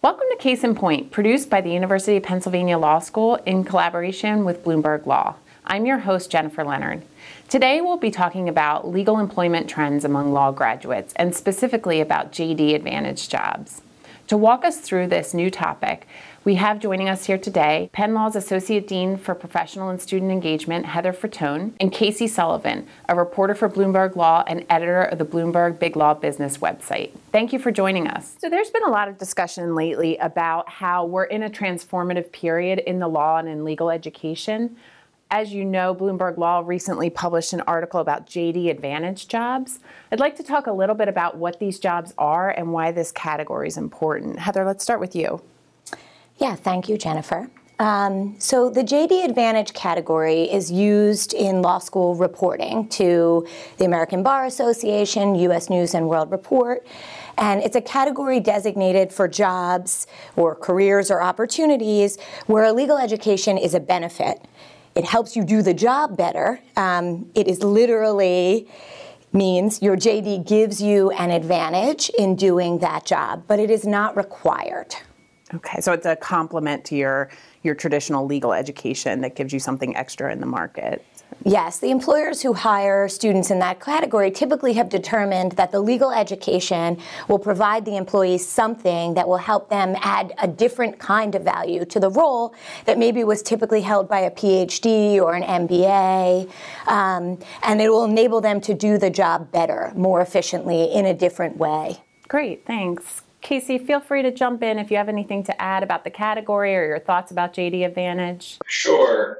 Welcome to Case in Point, produced by the University of Pennsylvania Law School in collaboration with Bloomberg Law. I'm your host, Jennifer Leonard. Today we'll be talking about legal employment trends among law graduates, and specifically about JD Advantage jobs. To walk us through this new topic, we have joining us here today Penn Law's Associate Dean for Professional and Student Engagement, Heather Fatone, and Casey Sullivan, a reporter for Bloomberg Law and editor of the Bloomberg Big Law Business website. Thank you for joining us. So there's been a lot of discussion lately about how we're in a transformative period in the law and in legal education. As you know, Bloomberg Law recently published an article about JD Advantage jobs. I'd like to talk a little bit about what these jobs are and why this category is important. Heather, let's start with you. Yeah, thank you, Jennifer. So the JD Advantage category is used in law school reporting to the American Bar Association, U.S. News and World Report, and it's a category designated for jobs or careers or opportunities where a legal education is a benefit. It helps you do the job better. It is literally means your JD gives you an advantage in doing that job, but it is not required. Okay, so it's a complement to your traditional legal education that gives you something extra in the market. Yes, the employers who hire students in that category typically have determined that the legal education will provide the employees something that will help them add a different kind of value to the role that maybe was typically held by a PhD or an MBA, and it will enable them to do the job better, more efficiently, in a different way. Great, thanks. Casey, feel free to jump in if you have anything to add about the category or your thoughts about JD Advantage. Sure.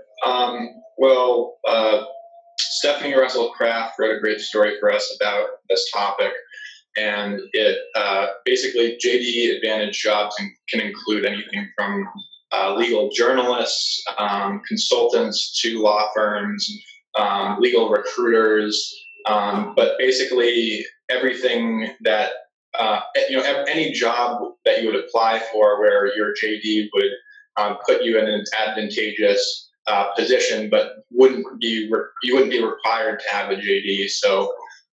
Stephanie Russell Kraft wrote a great story for us about this topic, and it basically JD Advantage jobs can include anything from legal journalists, consultants to law firms, legal recruiters, but basically everything that any job that you would apply for where your JD would put you in an advantageous position, but you wouldn't be required to have a JD. So,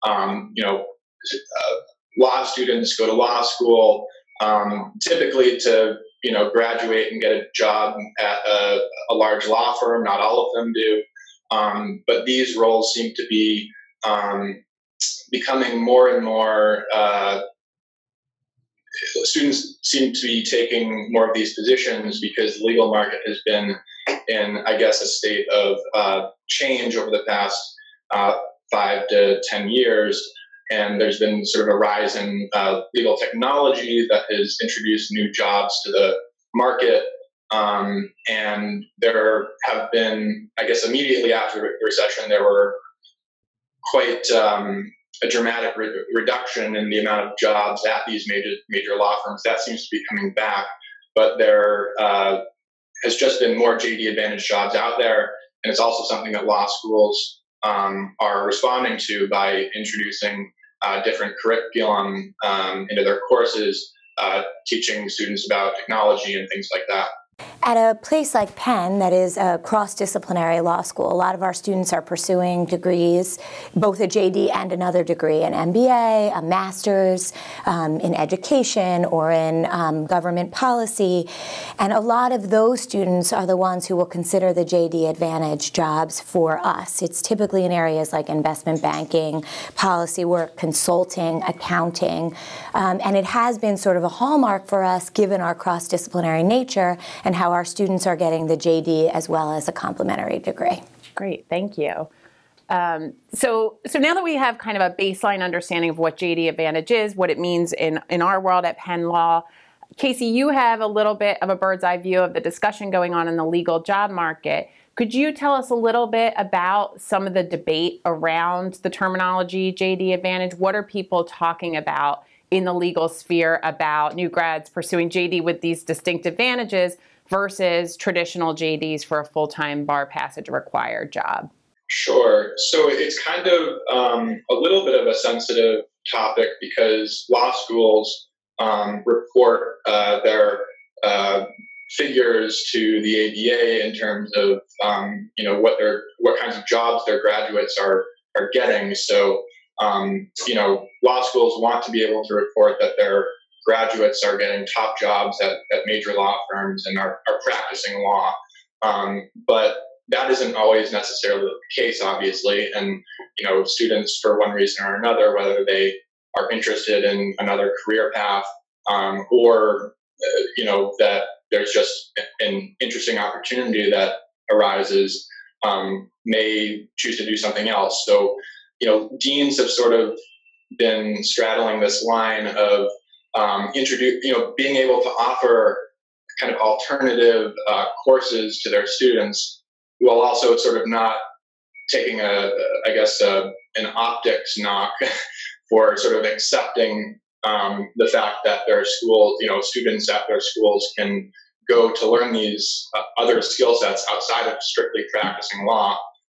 law students go to law school typically to graduate and get a job at a large law firm. Not all of them do, but these roles seem to be becoming more and more. Students seem to be taking more of these positions because the legal market has been in, I guess, a state of change over the past 5 to 10 years. And there's been sort of a rise in legal technology that has introduced new jobs to the market. And there have been, I guess, immediately after the recession, there were quite a dramatic reduction in the amount of jobs at these major law firms. That seems to be coming back, but there has just been more JD Advantage jobs out there, and it's also something that law schools are responding to by introducing different curriculum into their courses, teaching students about technology and things like that. At a place like Penn, that is a cross-disciplinary law school, a lot of our students are pursuing degrees, both a JD and another degree, an MBA, a master's in education or in government policy. And a lot of those students are the ones who will consider the JD Advantage jobs for us. It's typically in areas like investment banking, policy work, consulting, accounting. And it has been sort of a hallmark for us, given our cross-disciplinary nature and how our students are getting the JD as well as a complementary degree. Great, thank you. So now that we have kind of a baseline understanding of what JD Advantage is, what it means in our world at Penn Law, Casey, you have a little bit of a bird's eye view of the discussion going on in the legal job market. Could you tell us a little bit about some of the debate around the terminology JD Advantage? What are people talking about in the legal sphere about new grads pursuing JD with these distinct advantages versus traditional JDs for a full-time bar passage required job? Sure. So it's kind of a little bit of a sensitive topic because law schools report their figures to the ABA in terms of what kinds of jobs their graduates are getting. So law schools want to be able to report that their graduates are getting top jobs at major law firms and are practicing law. But that isn't always necessarily the case, obviously. And, students, for one reason or another, whether they are interested in another career path, or, that there's just an interesting opportunity that arises, may choose to do something else. So, deans have sort of been straddling this line of being able to offer kind of alternative courses to their students, while also sort of not taking an optics knock for sort of accepting the fact that their schools, students at their schools can go to learn these other skill sets outside of strictly practicing law,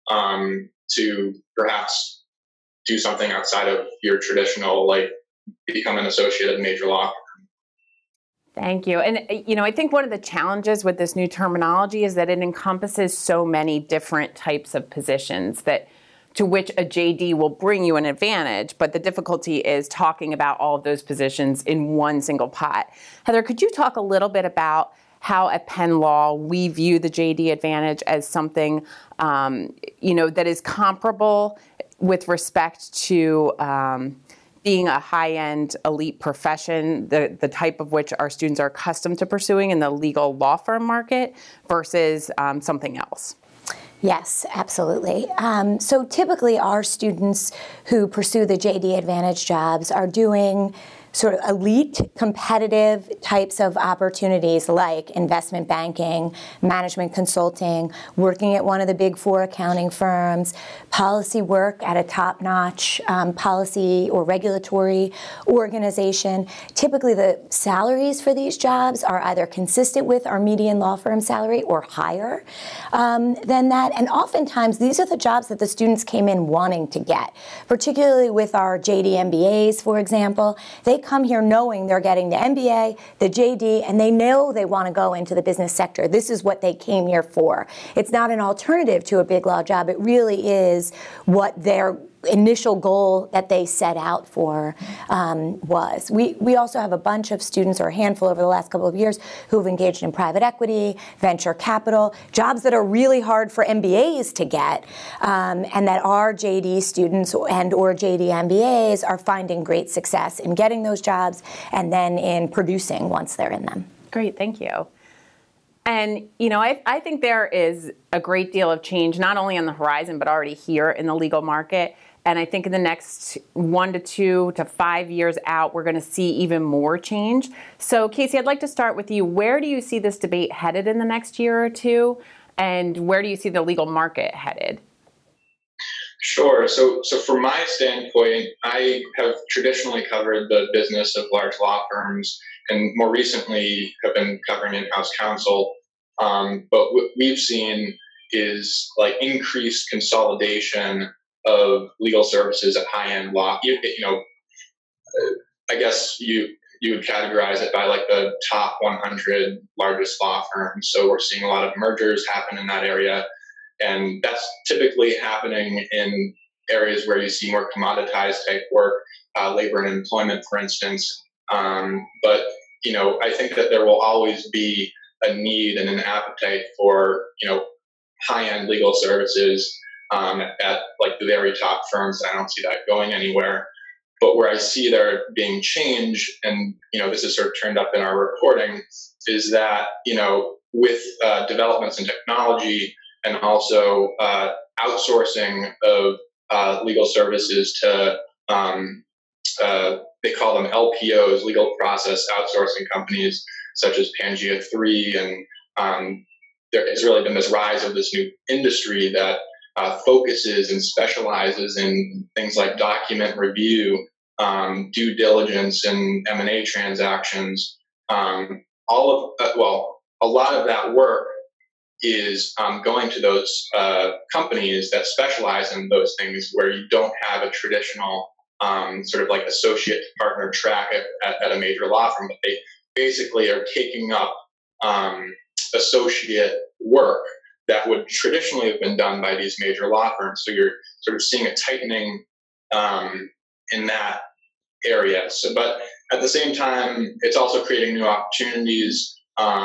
to perhaps do something outside of your traditional, like become an associate at a major law firm. Thank you. And, I think one of the challenges with this new terminology is that it encompasses so many different types of positions to which a JD will bring you an advantage, but the difficulty is talking about all of those positions in one single pot. Heather, could you talk a little bit about how at Penn Law we view the JD advantage as something, that is comparable with respect to being a high-end elite profession, the type of which our students are accustomed to pursuing in the legal law firm market, versus something else? Yes, absolutely. So typically our students who pursue the JD Advantage jobs are doing sort of elite competitive types of opportunities like investment banking, management consulting, working at one of the big four accounting firms, policy work at a top-notch policy or regulatory organization. Typically the salaries for these jobs are either consistent with our median law firm salary or higher than that. And oftentimes these are the jobs that the students came in wanting to get, particularly with our JD MBAs, for example. They come here knowing they're getting the MBA, the JD, and they know they want to go into the business sector. This is what they came here for. It's not an alternative to a big law job. It really is what their initial goal that they set out for was. We also have a bunch of students, or a handful over the last couple of years, who have engaged in private equity, venture capital, jobs that are really hard for MBAs to get, and that our JD students and or JD MBAs are finding great success in getting those jobs and then in producing once they're in them. Great, thank you. And, I think there is a great deal of change, not only on the horizon, but already here in the legal market. And I think in the next 1 to 2 to 5 years out, we're going to see even more change. So, Casey, I'd like to start with you. Where do you see this debate headed in the next year or two? And where do you see the legal market headed? Sure. So from my standpoint, I have traditionally covered the business of large law firms, and more recently have been covering in-house counsel. But what we've seen is like increased consolidation of legal services at high-end law. I guess you would categorize it by like the top 100 largest law firms. So we're seeing a lot of mergers happen in that area. And that's typically happening in areas where you see more commoditized type work, labor and employment, for instance. But, I think that there will always be a need and an appetite for, high-end legal services at like the very top firms. I don't see that going anywhere. But where I see there being change, and, this is sort of turned up in our reporting, is that, with developments in technology, and also outsourcing of legal services to, they call them LPOs, legal process outsourcing companies, such as Pangea 3. And there has really been this rise of this new industry that focuses and specializes in things like document review, due diligence, and M&A transactions. A lot of that work is going to those companies that specialize in those things, where you don't have a traditional sort of like associate partner track at a major law firm, but they basically are taking up associate work that would traditionally have been done by these major law firms. So you're sort of seeing a tightening in that area. So, but at the same time, it's also creating new opportunities.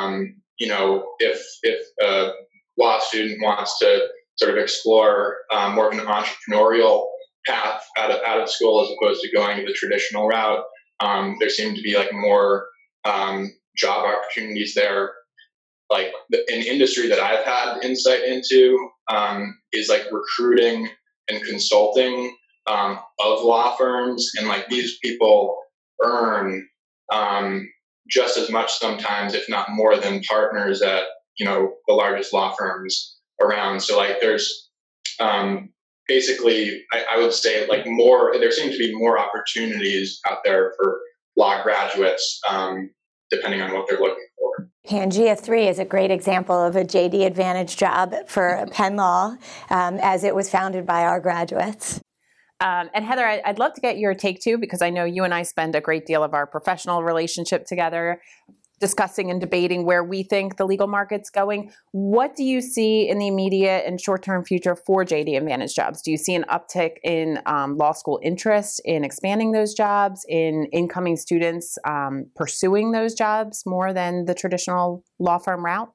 If a law student wants to sort of explore more of an entrepreneurial path out of school as opposed to going the traditional route, there seem to be like more job opportunities there. Like an industry that I've had insight into is like recruiting and consulting of law firms, and like these people earn just as much sometimes, if not more, than partners at the largest law firms around. So like there's basically, I would say like there seem to be more opportunities out there for law graduates, depending on what they're looking for. Pangea 3 is a great example of a JD Advantage job for Penn Law, as it was founded by our graduates. And Heather, I'd love to get your take too, because I know you and I spend a great deal of our professional relationship together discussing and debating where we think the legal market's going. What do you see in the immediate and short-term future for JD Advantage jobs? Do you see an uptick in law school interest in expanding those jobs, in incoming students pursuing those jobs more than the traditional law firm route?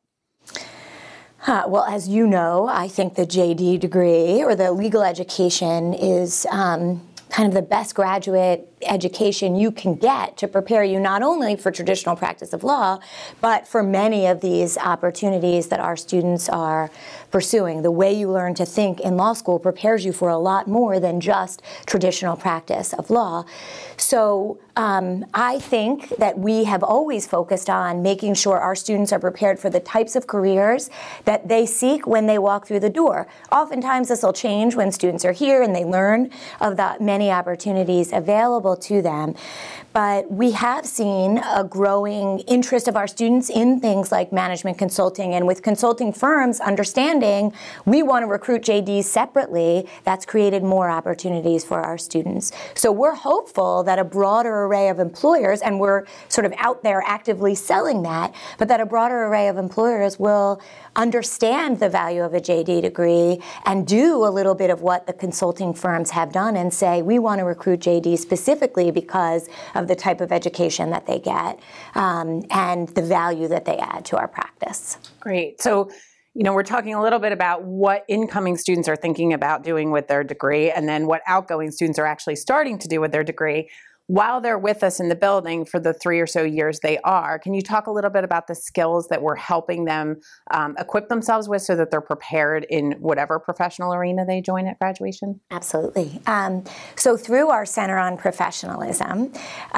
Well, as you know, I think the JD degree or the legal education is kind of the best graduate education you can get to prepare you not only for traditional practice of law, but for many of these opportunities that our students are pursuing. The way you learn to think in law school prepares you for a lot more than just traditional practice of law. So I think that we have always focused on making sure our students are prepared for the types of careers that they seek when they walk through the door. Oftentimes this will change when students are here and they learn of the many opportunities available to them. But we have seen a growing interest of our students in things like management consulting, and with consulting firms understanding we want to recruit JDs separately, that's created more opportunities for our students. So we're hopeful that a broader array of employers, and we're sort of out there actively selling that, but that a broader array of employers will understand the value of a JD degree and do a little bit of what the consulting firms have done and say, we want to recruit JDs specifically because of the type of education that they get and the value that they add to our practice. Great. So, we're talking a little bit about what incoming students are thinking about doing with their degree, and then what outgoing students are actually starting to do with their degree while they're with us in the building for the 3 or so years they are. Can you talk a little bit about the skills that we're helping them equip themselves with so that they're prepared in whatever professional arena they join at graduation? Absolutely. So through our Center on Professionalism,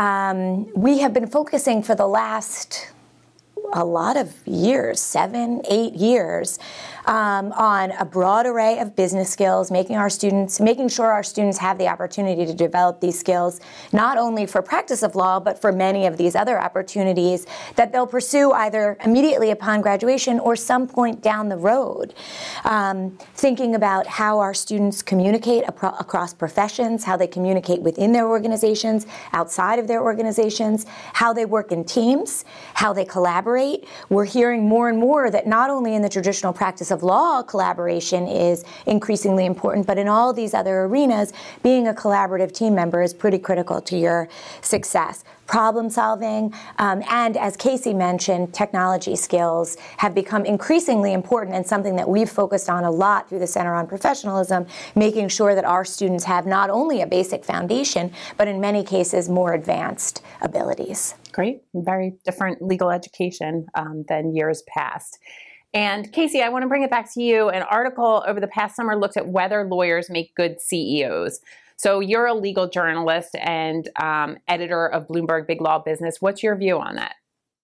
we have been focusing for the last a lot of years, 7, 8 years, on a broad array of business skills, making sure our students have the opportunity to develop these skills, not only for practice of law, but for many of these other opportunities that they'll pursue either immediately upon graduation or some point down the road. Thinking about how our students communicate across professions, how they communicate within their organizations, outside of their organizations, how they work in teams, how they collaborate. We're hearing more and more that not only in the traditional practice of law, collaboration is increasingly important, but in all these other arenas, being a collaborative team member is pretty critical to your success. Problem solving, and as Casey mentioned, technology skills have become increasingly important and something that we've focused on a lot through the Center on Professionalism, making sure that our students have not only a basic foundation, but in many cases more advanced abilities. Great. Very different legal education than years past. And Casey, I want to bring it back to you. An article over the past summer looked at whether lawyers make good CEOs. So you're a legal journalist and editor of Bloomberg Big Law Business. What's your view on that?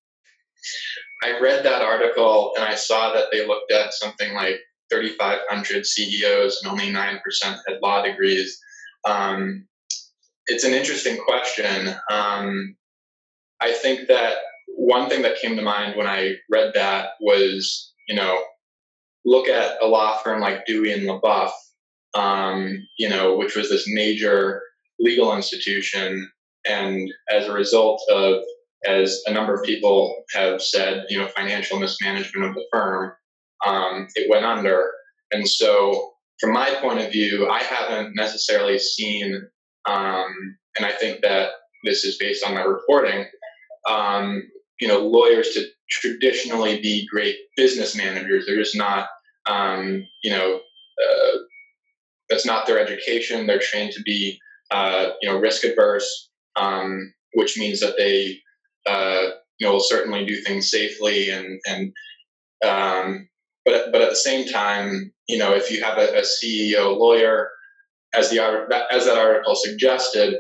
I read that article and I saw that they looked at something like 3,500 CEOs and only 9% had law degrees. It's an interesting question. I think that one thing that came to mind when I read that was, look at a law firm like Dewey and LaBeouf, which was this major legal institution. And as a result of, as a number of people have said, financial mismanagement of the firm, it went under. And so from my point of view, I haven't necessarily seen, and I think that this is based on my reporting, lawyers to traditionally be great business managers. They're just not, that's not their education. They're trained to be, risk adverse, which means that they, will certainly do things safely but at the same time, if you have a CEO lawyer, as that article suggested,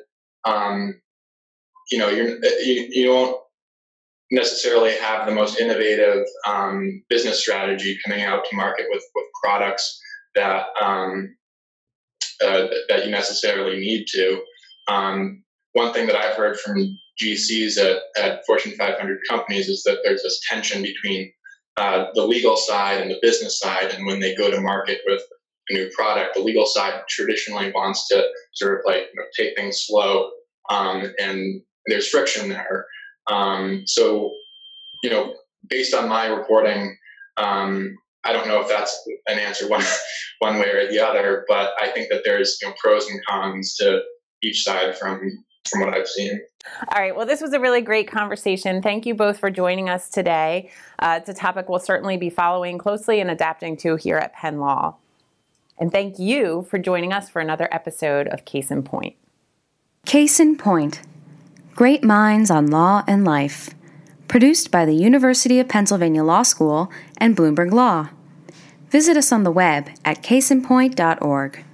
you won't necessarily have the most innovative business strategy coming out to market with products that that you necessarily need to. One thing that I've heard from GCs at Fortune 500 companies is that there's this tension between the legal side and the business side, and when they go to market with a new product, the legal side traditionally wants to sort of take things slow, and there's friction there. So, based on my reporting, I don't know if that's an answer one way or the other, but I think that there's pros and cons to each side from what I've seen. All right. Well, this was a really great conversation. Thank you both for joining us today. It's a topic we'll certainly be following closely and adapting to here at Penn Law. And thank you for joining us for another episode of Case in Point. Case in Point. Great Minds on Law and Life. Produced by the University of Pennsylvania Law School and Bloomberg Law. Visit us on the web at caseinpoint.org.